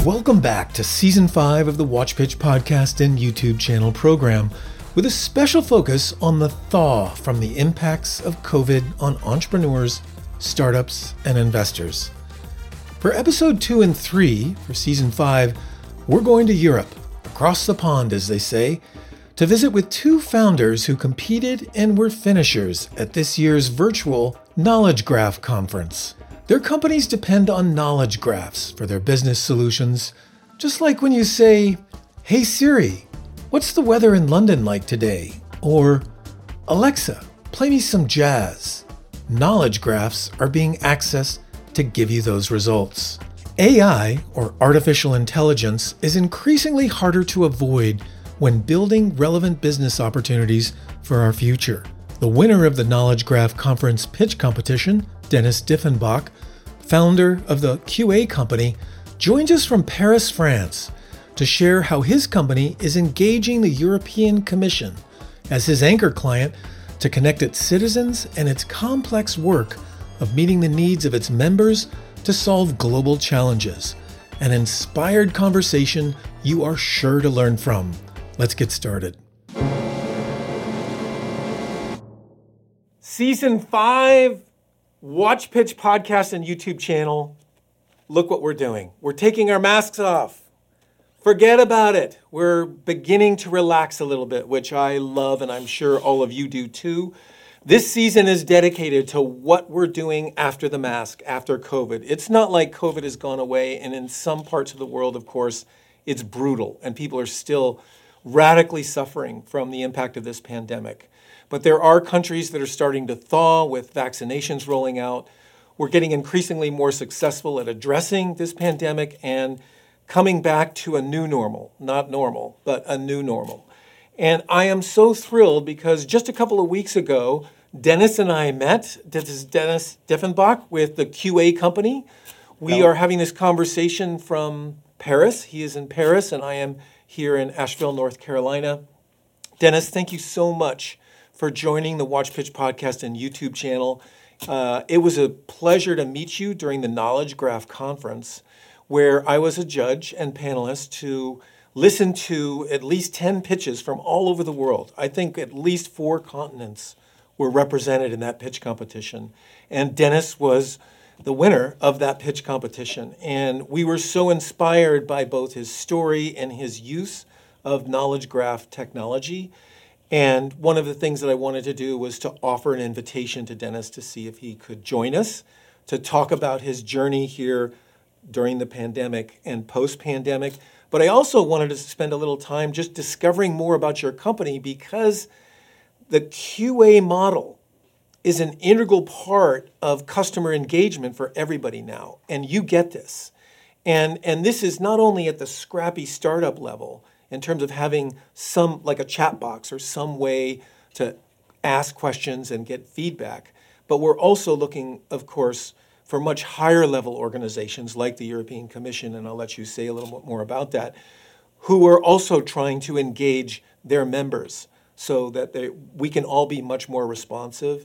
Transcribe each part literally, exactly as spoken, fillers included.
Welcome back to Season five of the Watch Pitch podcast and YouTube channel program, with a special focus on the thaw from the impacts of COVID on entrepreneurs, startups, and investors. For episode two and three for Season five, we're going to Europe, across the pond as they say, to visit with two founders who competed and were finishers at this year's virtual Knowledge Graph conference. Their companies depend on knowledge graphs for their business solutions, just like when you say, "Hey Siri, what's the weather in London like today?" Or, "Alexa, play me some jazz." Knowledge graphs are being accessed to give you those results. A I, or artificial intelligence, is increasingly harder to avoid when building relevant business opportunities for our future. The winner of the Knowledge Graph Conference pitch competition, Dennis Diffenbach, founder of the Q A company, joins us from Paris, France, to share how his company is engaging the European Commission as his anchor client to connect its citizens and its complex work of meeting the needs of its members to solve global challenges. An inspired conversation you are sure to learn from. Let's get started. Season five, Watch Pitch podcast and YouTube channel. Look what we're doing. We're taking our masks off. Forget about it. We're beginning to relax a little bit, which I love, and I'm sure all of you do too. This season is dedicated to what we're doing after the mask, after COVID. It's not like COVID has gone away, and in some parts of the world, of course, it's brutal, and people are still radically suffering from the impact of this pandemic. But there are countries that are starting to thaw with vaccinations rolling out. We're getting increasingly more successful at addressing this pandemic and coming back to a new normal, not normal, but a new normal. And I am so thrilled because just a couple of weeks ago, Dennis and I met. This is Dennis Diffenbach with the Q A company. We Hello. Are having this conversation from Paris. He is in Paris and I am here in Asheville, North Carolina. Dennis, thank you so much for joining the Watch Pitch podcast and YouTube channel. Uh, it was a pleasure to meet you during the Knowledge Graph conference, where I was a judge and panelist to listen to at least ten pitches from all over the world. I think at least four continents were represented in that pitch competition. And Dennis was the winner of that pitch competition. And we were so inspired by both his story and his use of Knowledge Graph technology. And one of the things that I wanted to do was to offer an invitation to Dennis to see if he could join us to talk about his journey here during the pandemic and post-pandemic. But I also wanted to spend a little time just discovering more about your company, because the Q A model is an integral part of customer engagement for everybody now. And you get this. And, and this is not only at the scrappy startup level, in terms of having some, like a chat box or some way to ask questions and get feedback. But we're also looking, of course, for much higher level organizations like the European Commission, and I'll let you say a little bit more about that, who are also trying to engage their members so that they, we can all be much more responsive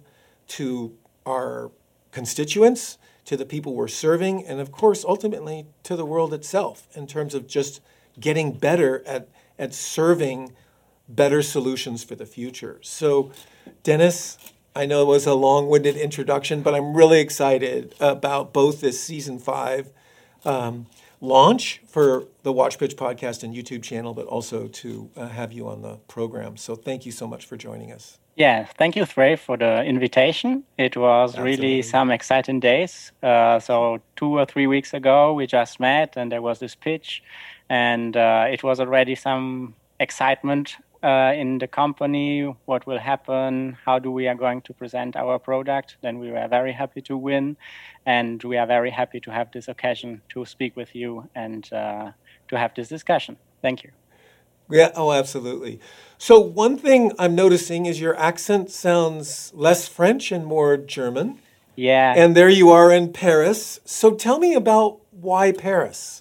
to our constituents, to the people we're serving, and of course, ultimately, to the world itself in terms of just getting better at, at serving better solutions for the future. So, Dennis, I know it was a long-winded introduction, but I'm really excited about both this season five um, launch for the Watch Pitch podcast and YouTube channel, but also to uh, have you on the program. So thank you so much for joining us. Yeah, thank you, Trey, for the invitation. It was Absolutely. really some exciting days. Uh, so two or three weeks ago, we just met and there was this pitch. And uh, it was already some excitement uh, in the company. What will happen? How do we are going to present our product? Then we were very happy to win. And we are very happy to have this occasion to speak with you and uh, to have this discussion. Thank you. Yeah, oh, absolutely. So one thing I'm noticing is your accent sounds less French and more German. Yeah. And there you are in Paris. So tell me about why Paris?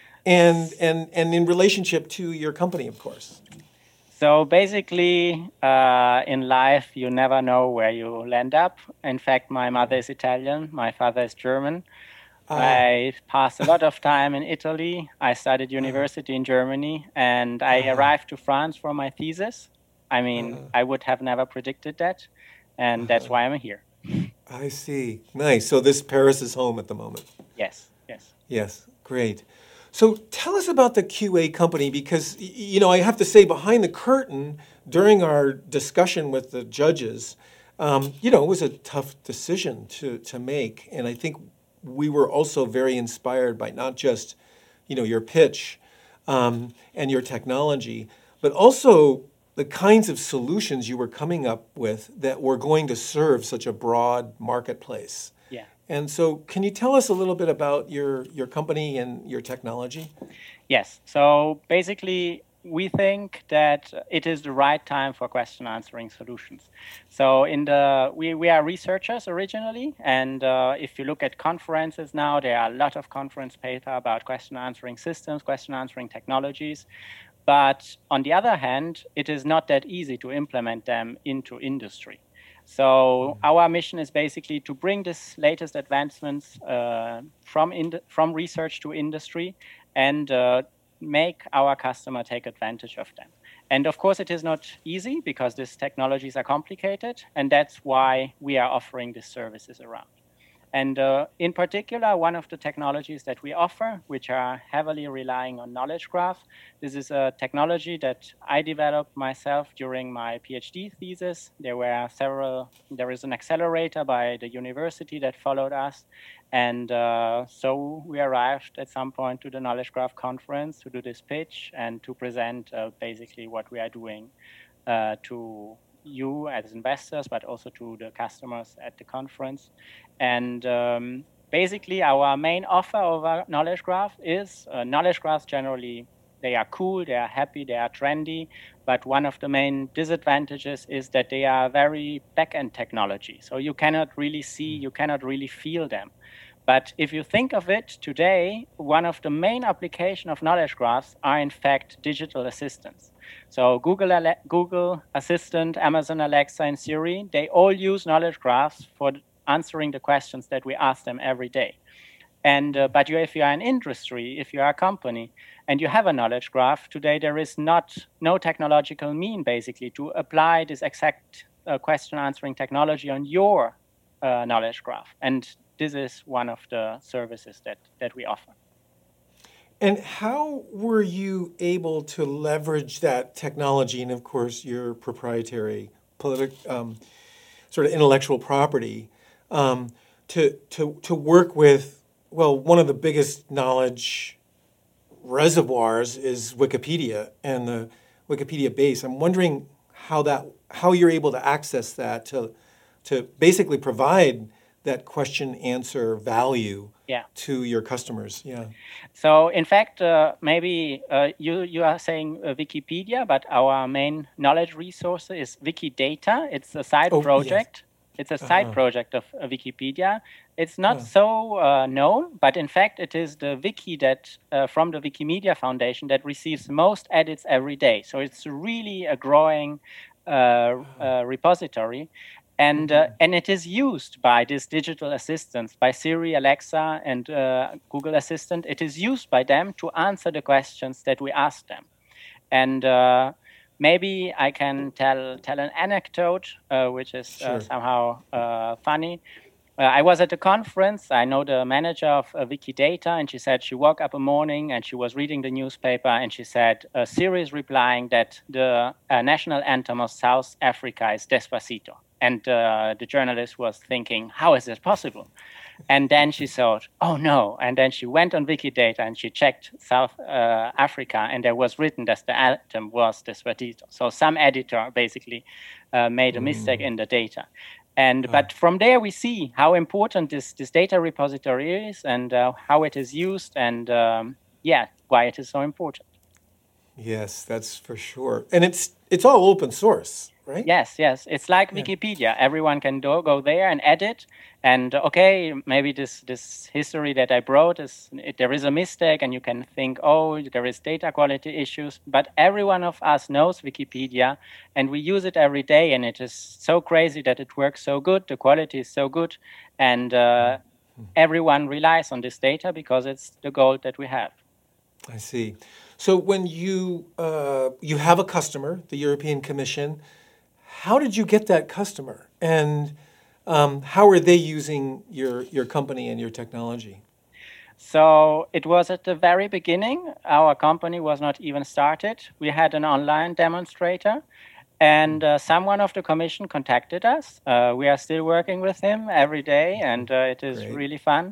And, and and in relationship to your company, of course. So basically, uh, in life, you never know where you land up. In fact, my mother is Italian, my father is German. Ah. I passed a lot of time in Italy. I studied university uh, in Germany, and I uh, arrived to France for my thesis. I mean, uh, I would have never predicted that, and uh, that's why I'm here. I see. Nice. So this Paris is home at the moment. Yes, yes. Yes, great. So tell us about the Q A company, because, you know, I have to say, behind the curtain, during our discussion with the judges, um, you know, it was a tough decision to, to make. And I think we were also very inspired by not just, you know, your pitch um, and your technology, but also the kinds of solutions you were coming up with that were going to serve such a broad marketplace. Yeah. And so can you tell us a little bit about your, your company and your technology? Yes. So basically, we think that it is the right time for question answering solutions. So in the we, we are researchers originally, and uh, if you look at conferences now, there are a lot of conference paper about question answering systems, question answering technologies. But on the other hand, it is not that easy to implement them into industry. So our mission is basically to bring this latest advancements uh, from ind- from research to industry, and uh, make our customer take advantage of them. And of course, it is not easy because these technologies are complicated, and that's why we are offering these services around. And uh, in particular, one of the technologies that we offer, which are heavily relying on knowledge graph, this is a technology that I developed myself during my PhD thesis. There were several, there is an accelerator by the university that followed us. And uh, so we arrived at some point to the Knowledge Graph conference to do this pitch and to present uh, basically what we are doing uh, to you as investors, but also to the customers at the conference. And um, basically, our main offer of our Knowledge Graph is uh, Knowledge Graphs generally, they are cool, they are happy, they are trendy. But one of the main disadvantages is that they are very back-end technology. So you cannot really see, you cannot really feel them. But if you think of it today, one of the main applications of knowledge graphs are in fact digital assistants. So Google, Ale- Google Assistant, Amazon Alexa, and Siri, they all use knowledge graphs for answering the questions that we ask them every day. And uh, but you, if you are an industry, if you are a company, and you have a knowledge graph, today there is not no technological mean basically to apply this exact uh, question answering technology on your uh, knowledge graph. And this is one of the services that, that we offer. And how were you able to leverage that technology and, of course, your proprietary politi- um, sort of intellectual property um, to, to, to work with, well, one of the biggest knowledge reservoirs is Wikipedia and the Wikipedia base. I'm wondering how that how you're able to access that to to basically provide that question answer value yeah. to your customers. Yeah. So in fact, uh, maybe uh, you you are saying uh, Wikipedia, but our main knowledge resource is Wikidata. It's a side oh, project. Yes. It's a side uh-huh. project of uh, Wikipedia. It's not uh-huh. so uh, known, but in fact, it is the wiki that uh, from the Wikimedia Foundation that receives most edits every day. So it's really a growing uh, uh, repository. And uh, and it is used by these digital assistants, by Siri, Alexa, and uh, Google Assistant. It is used by them to answer the questions that we ask them. And uh, maybe I can tell tell an anecdote, uh, which is sure. uh, somehow uh, funny. Uh, I was at a conference. I know the manager of uh, Wikidata, and she said she woke up a morning and she was reading the newspaper, and she said uh, Siri is replying that the uh, national anthem of South Africa is Despacito. And uh, the journalist was thinking, how is this possible? And then she thought, oh no. And then she went on Wikidata and she checked South uh, Africa, and there was written that the anthem was Despacito. So some editor basically uh, made a mistake mm. in the data. And oh. But from there we see how important this, this data repository is, and uh, how it is used, and um, yeah, why it is so important. Yes, that's for sure. And it's it's all open source, right? Yes, yes. It's like yeah. Wikipedia. Everyone can do, go there and edit. And okay, maybe this, this history that I brought, is it, there is a mistake, and you can think, oh, there is data quality issues. But every one of us knows Wikipedia, and we use it every day. And it is so crazy that it works so good. The quality is so good. And uh, everyone relies on this data because it's the gold that we have. I see. So when you uh, you have a customer, the European Commission, how did you get that customer? And um, how are they using your, your company and your technology? So it was at the very beginning. Our company was not even started. We had an online demonstrator, and uh, someone of the commission contacted us. Uh, we are still working with him every day, and uh, it is Great. really fun.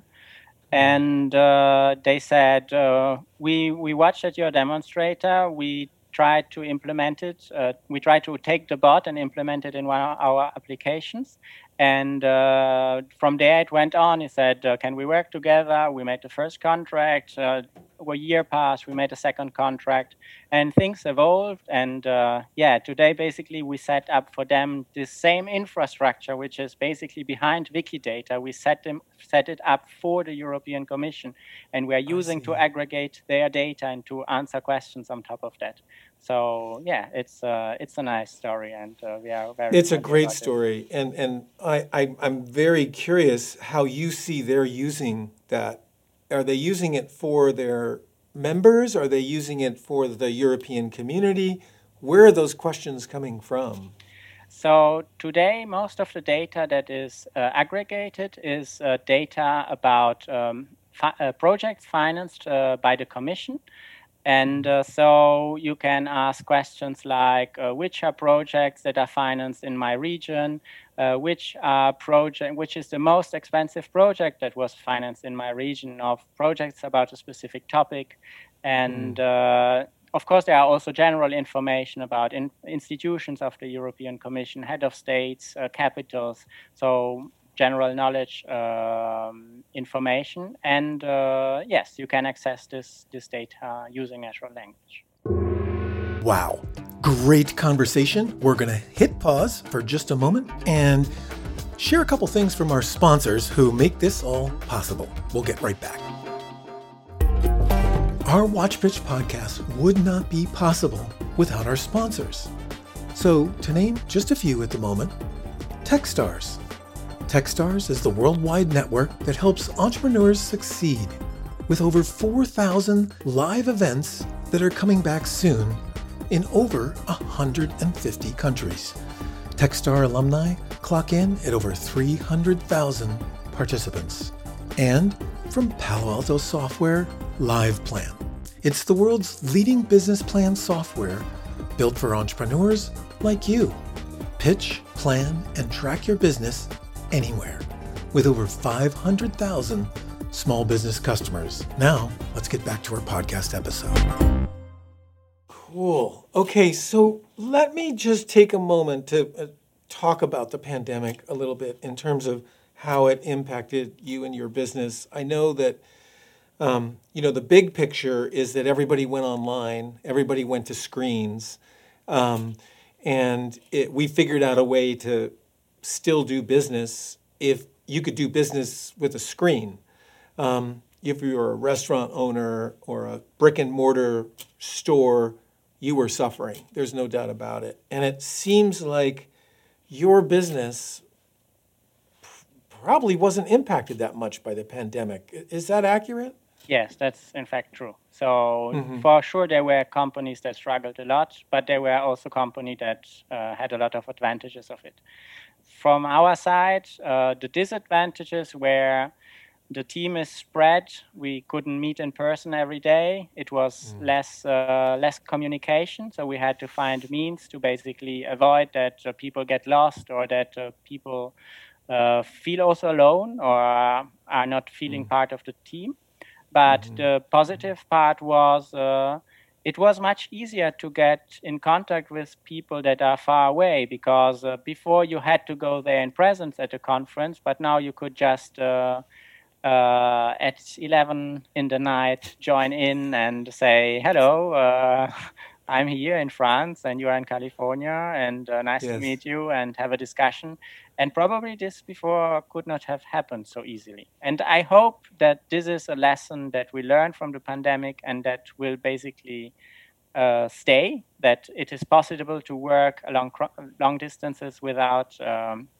And uh, they said, uh, we, we watched at your demonstrator. We tried to implement it. Uh, we tried to take the bot and implement it in one of our applications. And uh, from there it went on. He said, uh, can we work together? We made the first contract. Uh, a year passed. We made a second contract. And things evolved. And uh, yeah, today basically we set up for them this same infrastructure, which is basically behind Wikidata. We set them set it up for the European Commission. And we are using to aggregate their data and to answer questions on top of that. So yeah, it's uh, it's a nice story, and uh, we are very. It's a great story, it. and and I, I I'm very curious how you see they're using that. Are they using it for their members? Are they using it for the European community? Where are those questions coming from? So today, most of the data that is uh, aggregated is uh, data about um, fi- uh, projects financed uh, by the Commission. And uh, so you can ask questions like, uh, which are projects that are financed in my region? Uh, which are project, which is the most expensive project that was financed in my region, of projects about a specific topic? And mm. uh, of course, there are also general information about in, institutions of the European Commission, head of states, uh, capitals. So general knowledge um, information, and uh, yes, you can access this, this data using natural language. Wow, great conversation. We're going to hit pause for just a moment and share a couple things from our sponsors who make this all possible. We'll get right back. Our Watch Pitch podcast would not be possible without our sponsors. So to name just a few at the moment, Techstars. Techstars is the worldwide network that helps entrepreneurs succeed, with over four thousand live events that are coming back soon in over one hundred fifty countries. Techstar alumni clock in at over three hundred thousand participants. And from Palo Alto Software, LivePlan. It's the world's leading business plan software built for entrepreneurs like you. Pitch, plan, and track your business anywhere, with over five hundred thousand small business customers. Now, let's get back to our podcast episode. Cool. Okay, so let me just take a moment to uh, talk about the pandemic a little bit in terms of how it impacted you and your business. I know that, um, you know, the big picture is that everybody went online, everybody went to screens, um, and it, we figured out a way to still do business if you could do business with a screen. Um, if you were a restaurant owner or a brick and mortar store, you were suffering. There's no doubt about it. And it seems like your business probably wasn't impacted that much by the pandemic. Is that accurate? Yes, that's in fact true. So mm-hmm. for sure, there were companies that struggled a lot, but there were also companies that uh, had a lot of advantages of it. From our side, uh, the disadvantages were the team is spread. We couldn't meet in person every day. It was mm. less uh, less communication, so we had to find means to basically avoid that uh, people get lost or that uh, people uh, feel also alone or are not feeling mm. part of the team. But mm-hmm. the positive part was uh, it was much easier to get in contact with people that are far away, because uh, before you had to go there in presence at a conference, but now you could just uh, uh, at eleven in the night join in and say, hello, uh, I'm here in France and you are in California, and uh, nice yes. to meet you, and have a discussion. And probably this before could not have happened so easily. And I hope that this is a lesson that we learned from the pandemic, and that will basically uh, stay, that it is possible to work along long distances without um,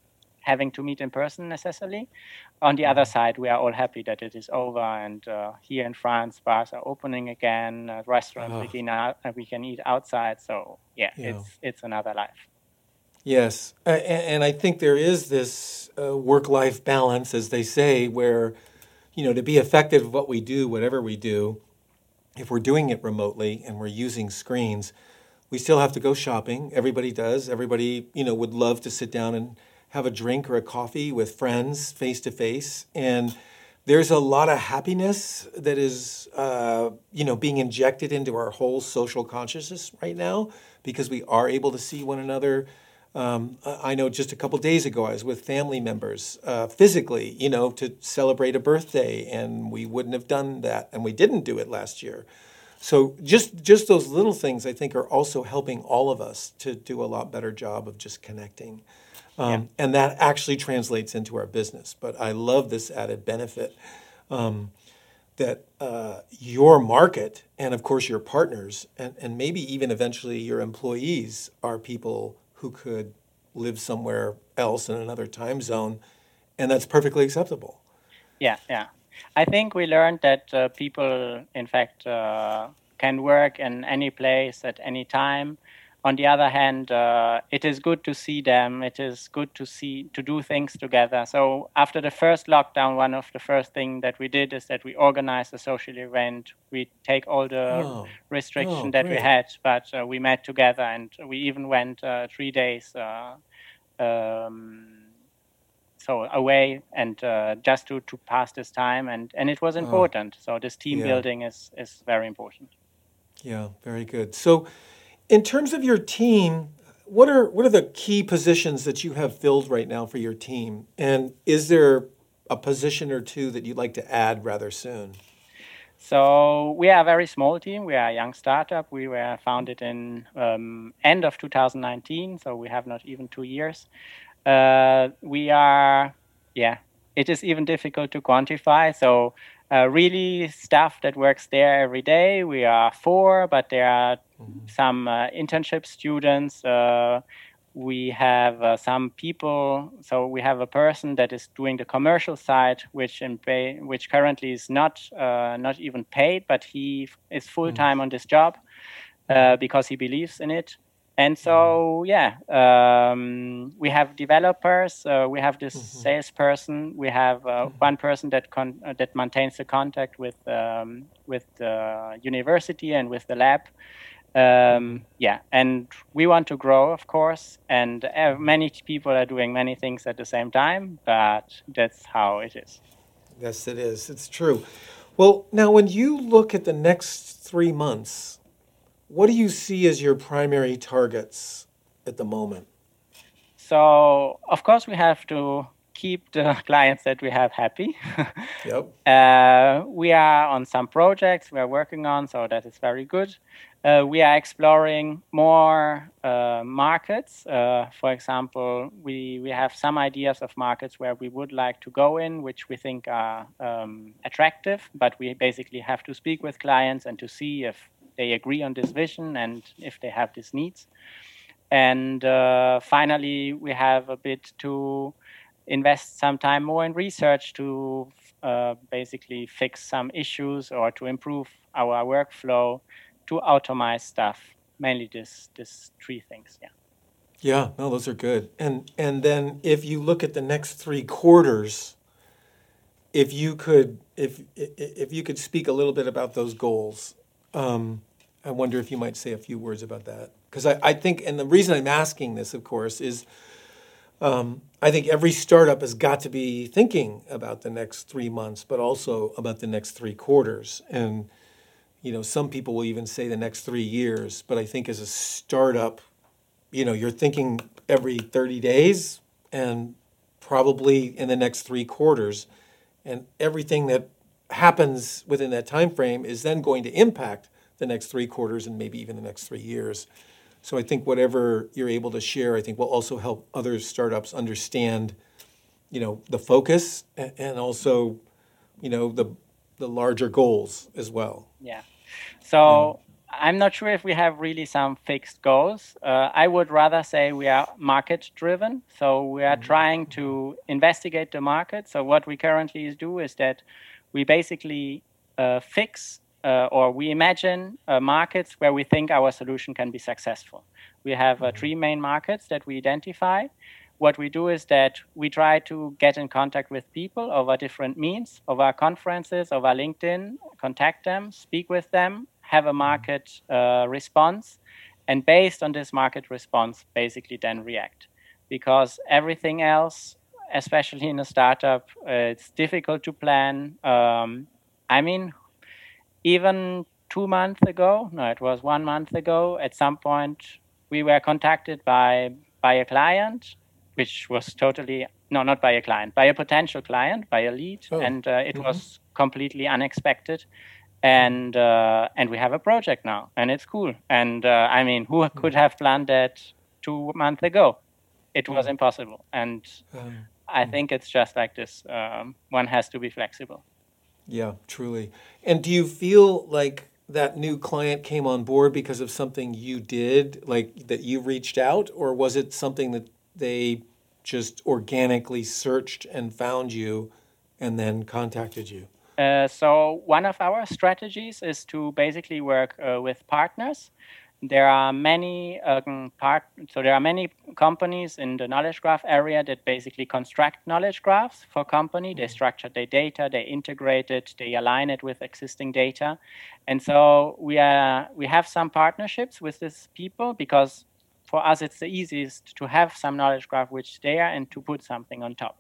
having to meet in person necessarily. On the mm-hmm. other side, we are all happy that it is over, and uh, here in France, bars are opening again, uh, restaurants oh. we can out, uh, we can eat outside. So yeah, yeah. it's it's another life. Yes, uh, and, and I think there is this uh, work-life balance, as they say, where, you know, to be effective at what we do, whatever we do, if we're doing it remotely and we're using screens, we still have to go shopping. Everybody does. Everybody, you know, would love to sit down and have a drink or a coffee with friends face to face. And there's a lot of happiness that is, uh, you know, being injected into our whole social consciousness right now because we are able to see one another. Um, I know just a couple days ago I was with family members uh, physically, you know, to celebrate a birthday, and we wouldn't have done that, and we didn't do it last year. So just just those little things, I think, are also helping all of us to do a lot better job of just connecting. Um, yeah. And that actually translates into our business. But I love this added benefit um, that uh, your market and, of course, your partners and, and maybe even eventually your employees are people who could live somewhere else in another time zone, and that's perfectly acceptable. Yeah, yeah. I think we learned that uh, people, in fact, uh, can work in any place at any time. On the other hand, uh, it is good to see them. It is good to see to do things together. So after the first lockdown, one of the first things that we did is that we organized a social event. We take all the oh. restrictions oh, that great. we had, but uh, we met together, and we even went uh, three days uh, um, so away and uh, just to, to pass this time, and, and it was important. Oh. So this team yeah. building is, is very important. Yeah, very good. So in terms of your team, what are what are the key positions that you have filled right now for your team? And is there a position or two that you'd like to add rather soon? So we are a very small team. We are a young startup. We were founded in um, end of two thousand nineteen, so we have not even two years. Uh, we are, yeah, it is even difficult to quantify. So uh, really staff that works there every day, we are four, but there are mm-hmm. some uh, internship students. Uh, we have uh, some people. So we have a person that is doing the commercial side, which in pay, which currently is not uh, not even paid, but he is full time mm-hmm. on this job uh, because he believes in it. And so, yeah, um, we have developers. Uh, we have this mm-hmm. salesperson. We have uh, mm-hmm. one person that con- uh, that maintains the contact with um, with the university and with the lab. Um, mm-hmm. Yeah, and we want to grow, of course. And uh, many people are doing many things at the same time, but that's how it is. Yes, it is. It's true. Well, now, when you look at the next three months, what do you see as your primary targets at the moment? So, of course, we have to keep the clients that we have happy. Yep. Uh, we are on some projects we are working on, so that is very good. Uh, we are exploring more uh, markets. Uh, for example, we, we have some ideas of markets where we would like to go in, which we think are um, attractive, but we basically have to speak with clients and to see if they agree on this vision and if they have these needs. And uh, finally, we have a bit to invest some time more in research to uh, basically fix some issues or to improve our workflow, to automate stuff. Mainly this, this three things, yeah. Yeah, no, those are good. And and then if you look at the next three quarters, if you could if if you could speak a little bit about those goals. Um, I wonder if you might say a few words about that. Because I, I think, and the reason I'm asking this, of course, is um, I think every startup has got to be thinking about the next three months, but also about the next three quarters. And, you know, some people will even say the next three years. But I think as a startup, you know, you're thinking every thirty days and probably in the next three quarters. And everything that happens within that time frame is then going to impact the next three quarters and maybe even the next three years. So I think whatever you're able to share, I think will also help other startups understand, you know, the focus and, and also, you know, the the larger goals as well. Yeah. So yeah. I'm not sure if we have really some fixed goals. Uh, I would rather say we are market driven. So we are mm-hmm. trying to investigate the market. So what we currently do is that we basically uh, fix uh, or we imagine uh, markets where we think our solution can be successful. We have uh, three main markets that we identify. What we do is that we try to get in contact with people over different means, over conferences, over LinkedIn, contact them, speak with them, have a market uh, response, and based on this market response, basically then react. Because everything else, especially in a startup, uh, it's difficult to plan. Um, I mean, even two months ago, no, it was one month ago, at some point, we were contacted by by a client, which was totally, no, not by a client, by a potential client, by a lead, oh. and uh, it mm-hmm. was completely unexpected. And uh, and we have a project now, and it's cool. And uh, I mean, who could have planned that two months ago? It was impossible. And um, I think it's just like this. Um, one has to be flexible. Yeah, truly. And do you feel like that new client came on board because of something you did, like that you reached out, or was it something that they just organically searched and found you and then contacted you? Uh, so one of our strategies is to basically work uh, with partners. There are many um, part. So there are many companies in the knowledge graph area that basically construct knowledge graphs for company. They structure their data, they integrate it, they align it with existing data, and so we are we have some partnerships with these people because for us it's the easiest to have some knowledge graph which is there and to put something on top.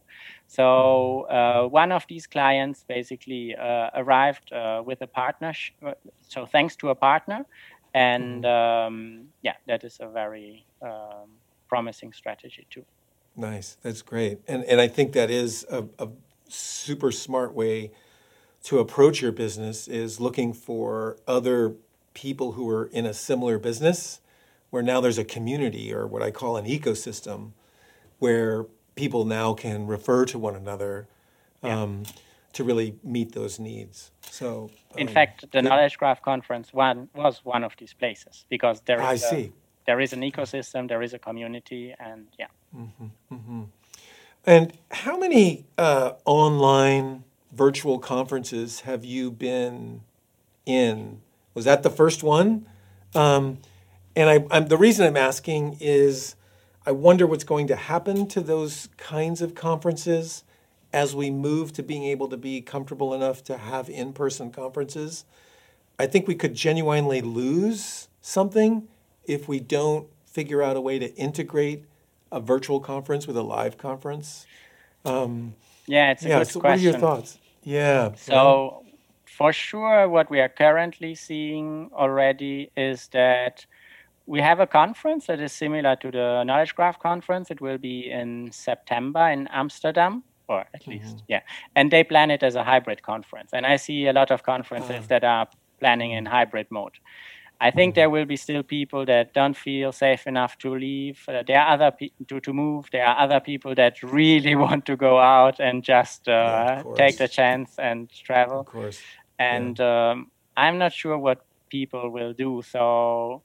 So uh, one of these clients basically uh, arrived uh, with a partnership. So thanks to a partner. And um, yeah, that is a very um, promising strategy too. Nice, that's great. And and I think that is a, a super smart way to approach your business, is looking for other people who are in a similar business, where now there's a community, or what I call an ecosystem, where people now can refer to one another um, yeah. to really meet those needs. So, in um, fact, the, the Knowledge Graph Conference one was one of these places, because there is I a, see. there is an ecosystem, there is a community, and yeah. Mm-hmm, mm-hmm. And how many uh, online virtual conferences have you been in? Was that the first one? Um, and I, I'm, the reason I'm asking is I wonder what's going to happen to those kinds of conferences as we move to being able to be comfortable enough to have in-person conferences. I think we could genuinely lose something if we don't figure out a way to integrate a virtual conference with a live conference. Um, yeah, it's a yeah, good so question. What are your thoughts? Yeah. So right? for sure, what we are currently seeing already is that we have a conference that is similar to the Knowledge Graph conference. It will be in September in Amsterdam, or at mm-hmm. least, yeah. And they plan it as a hybrid conference. And I see a lot of conferences uh, that are planning in hybrid mode. I think mm-hmm. there will be still people that don't feel safe enough to leave. Uh, there are other pe- to, to move. There are other people that really want to go out and just uh, yeah, take the chance and travel. Of course. And yeah. um, I'm not sure what people will do. So,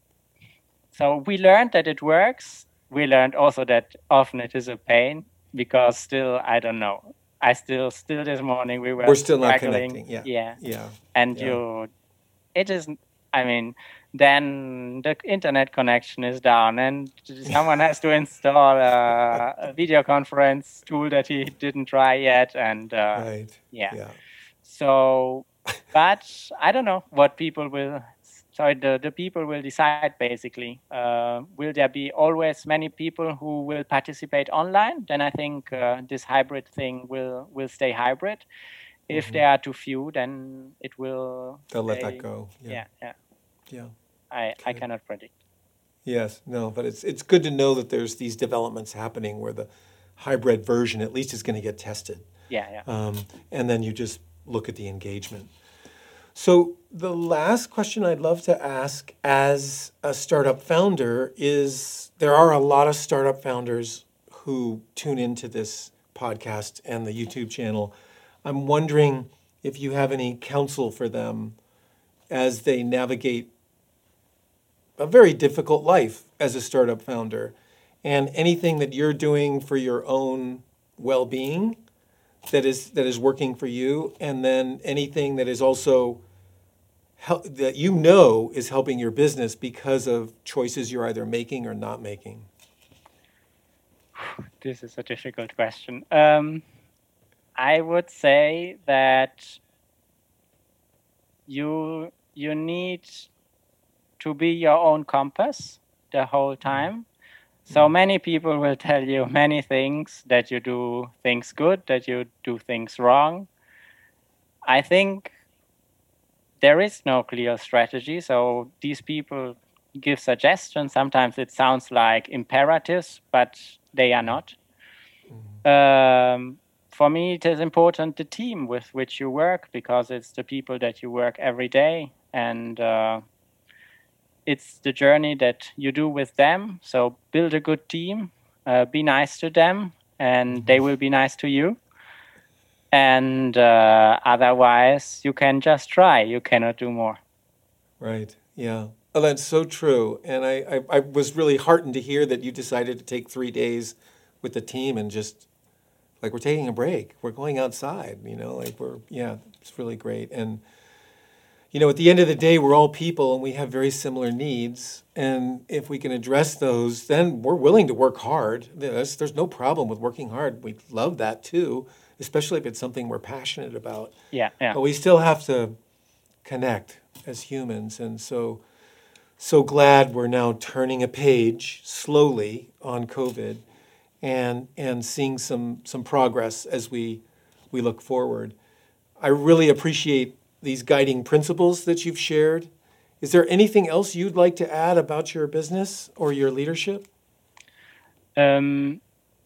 so we learned that it works. We learned also that often it is a pain, because still, I don't know. I still, still this morning we were We're still struggling. not connecting. Yeah. Yeah. Yeah. And yeah. you, it is. I mean, then the internet connection is down, and someone has to install a, a video conference tool that he didn't try yet, and uh, right. yeah. yeah. So, but I don't know what people will. Sorry, the, the people will decide basically. Uh, will there be always many people who will participate online? Then I think uh, this hybrid thing will will stay hybrid. If mm-hmm. there are too few, then it will. They'll stay, let that go. Yeah, yeah. yeah. Yeah. I, okay. I cannot predict. Yes, no, but it's it's good to know that there's these developments happening where the hybrid version at least is going to get tested. Yeah, yeah. Um, and then you just look at the engagement. So the last question I'd love to ask as a startup founder is, there are a lot of startup founders who tune into this podcast and the YouTube channel. I'm wondering if you have any counsel for them as they navigate a very difficult life as a startup founder. And anything that you're doing for your own well-being that is that is working for you, and then anything that is also help, that you know is helping your business because of choices you're either making or not making. This is a difficult question. Um, I would say that you you need to be your own compass the whole time. So many people will tell you many things, that you do things good, that you do things wrong. I think there is no clear strategy. So these people give suggestions. Sometimes it sounds like imperatives, but they are not. Mm-hmm. Um, for me, it is important the team with which you work, because it's the people that you work every day. And uh, it's the journey that you do with them. So build a good team, uh, be nice to them, and they will be nice to you. And uh, otherwise, you can just try. You cannot do more. Right. Yeah. Oh, that's so true. And I, I, I was really heartened to hear that you decided to take three days with the team and just, like, we're taking a break. We're going outside, you know, like we're, yeah, it's really great. And you know, at the end of the day, we're all people and we have very similar needs. And if we can address those, then we're willing to work hard. There's, there's no problem with working hard. We love that too, especially if it's something we're passionate about. Yeah, yeah. But we still have to connect as humans. And so, so glad we're now turning a page slowly on COVID and and seeing some some progress as we we look forward. I really appreciate these guiding principles that you've shared. Is there anything else you'd like to add about your business or your leadership? Um,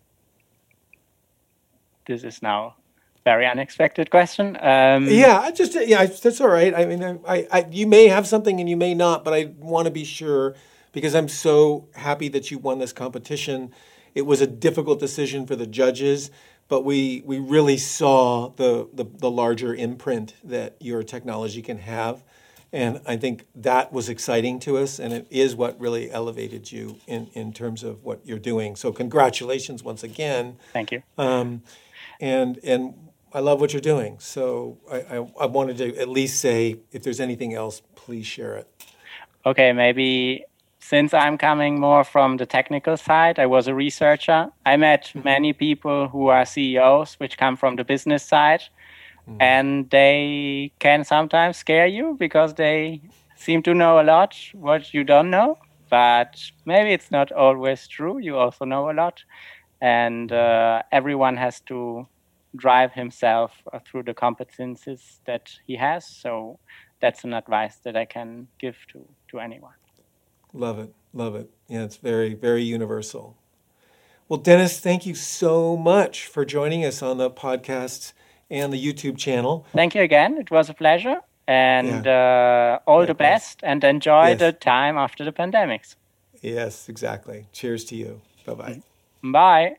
this is now a very unexpected question. Um, yeah, I just yeah, that's all right. I mean, I, I you may have something and you may not, but I want to be sure because I'm so happy that you won this competition. It was a difficult decision for the judges, but we, we really saw the, the, the larger imprint that your technology can have. And I think that was exciting to us, and it is what really elevated you in, in terms of what you're doing. So congratulations once again. Thank you. Um, and and I love what you're doing. So I, I, I wanted to at least say, if there's anything else, please share it. Okay, maybe since I'm coming more from the technical side, I was a researcher. I met many people who are C E Os, which come from the business side. Mm. And they can sometimes scare you because they seem to know a lot what you don't know. But maybe it's not always true. You also know a lot. And uh, everyone has to drive himself uh, through the competencies that he has. So that's an advice that I can give to, to anyone. Love it. Love it. Yeah, it's very, very universal. Well, Dennis, thank you so much for joining us on the podcast and the YouTube channel. Thank you again. It was a pleasure. And yeah. uh, all yeah, the best and enjoy yes. the time after the pandemics. Yes, exactly. Cheers to you. Bye-bye. Bye.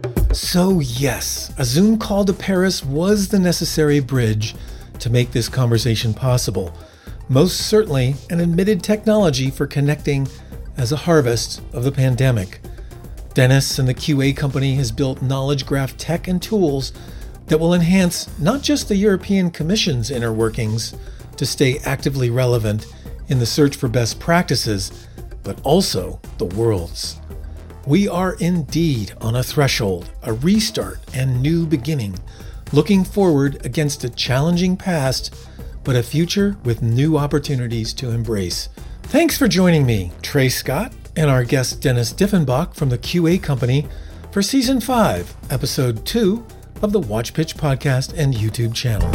So yes, a Zoom call to Paris was the necessary bridge to make this conversation possible. Most certainly an admitted technology for connecting as a harvest of the pandemic. Dennis and the Q A company has built knowledge graph tech and tools that will enhance not just the European Commission's inner workings to stay actively relevant in the search for best practices, but also the world's. We are indeed on a threshold, a restart and new beginning, looking forward against a challenging past, but a future with new opportunities to embrace. Thanks for joining me, Trey Scott, and our guest Dennis Diffenbach from the Q A Company for Season five, Episode two of the Watch Pitch Podcast and YouTube channel.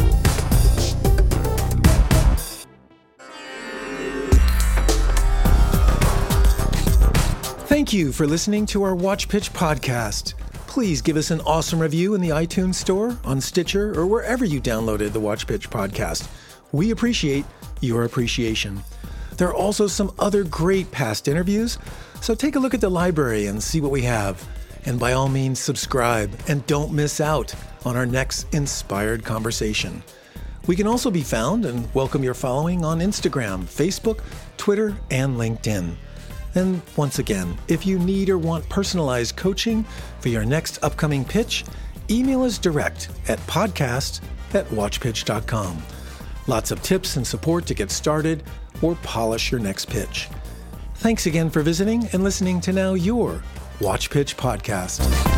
Thank you for listening to our Watch Pitch Podcast. Please give us an awesome review in the iTunes Store, on Stitcher, or wherever you downloaded the Watch Pitch Podcast. We appreciate your appreciation. There are also some other great past interviews, so take a look at the library and see what we have. And by all means, subscribe and don't miss out on our next inspired conversation. We can also be found and welcome your following on Instagram, Facebook, Twitter, and LinkedIn. And once again, if you need or want personalized coaching for your next upcoming pitch, email us direct at podcast at watchpitch dot com. Lots of tips and support to get started or polish your next pitch. Thanks again for visiting and listening to Now Your Watch Pitch Podcast.